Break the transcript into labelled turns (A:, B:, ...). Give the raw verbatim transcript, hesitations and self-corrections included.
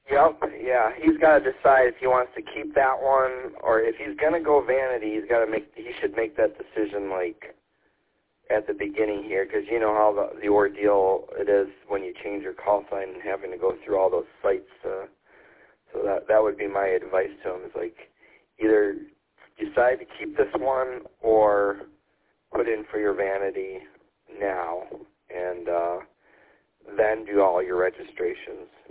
A: Yep, yeah. He's got to decide if he wants to keep that one, or if he's going to go vanity, he's got to make. He should make that decision like at the beginning here, because you know how the, the ordeal it is when you change your call sign and having to go through all those sites. Uh, so that that would be my advice to him: is like either decide to keep this one or put in for your vanity now, and uh, then do all your registrations.